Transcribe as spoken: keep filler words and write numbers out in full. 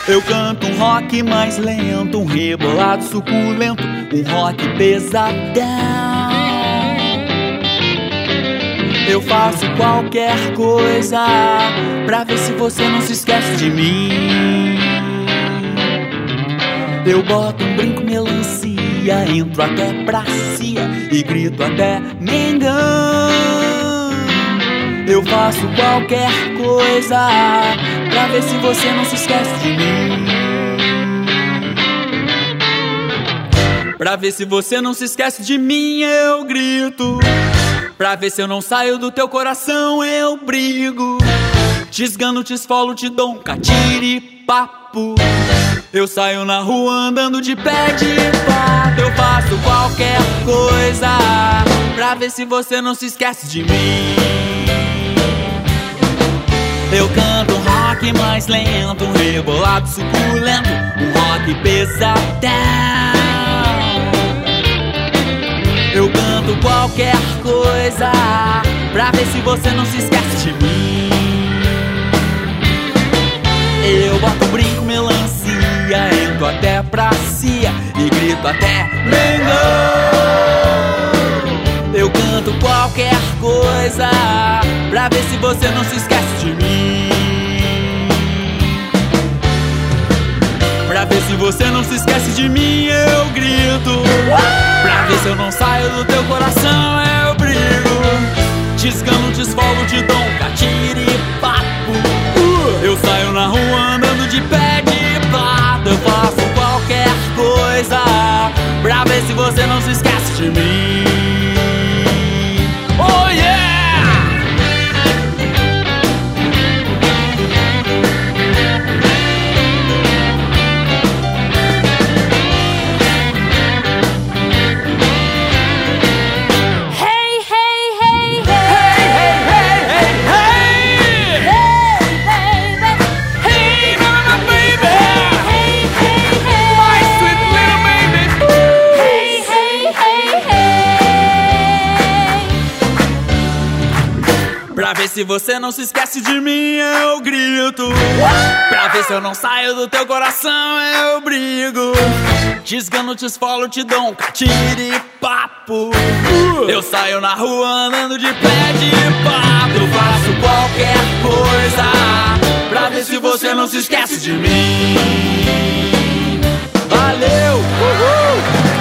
Eu canto um rock mais lento, um rebolado suculento, um rock pesadão. Eu faço qualquer coisa pra ver se você não se esquece de mim. Eu boto um brinco melancia, entro até pra cia e grito até Mengão. Eu faço qualquer coisa pra ver se você não se esquece de mim. Pra ver se você não se esquece de mim, eu grito. Pra ver se eu não saio do teu coração, eu brigo. Te esgano, te esfolo, te dou um catiripapo. Eu saio na rua andando de pé de pato. Eu faço qualquer coisa pra ver se você não se esquece de mim. Eu canto um rock mais lento, um rebolado suculento, um rock pesadão. Eu canto qualquer coisa pra ver se você não se esquece de mim. Eu boto um brinco melancia, entro até pra cia e grito até Mengão. Eu canto qualquer coisa pra ver se você não se esquece de mim. Pra ver se você não se esquece de mim, eu grito. Pra ver se eu não saio do teu coração, eu brigo. Te esgano, te esfolo, te dou um catiripapo. Eu saio na rua andando de pé de pato. Eu faço qualquer coisa pra ver se você não se esquece de mim. Oh yeah! Pra ver se você não se esquece de mim, eu grito. Pra ver se eu não saio do teu coração, eu brigo. Te esgano, te esfolo, te dou um catiripapo. Eu saio na rua andando de pé de papo. Eu faço qualquer coisa pra ver se você não se esquece de mim. Valeu! Uhul!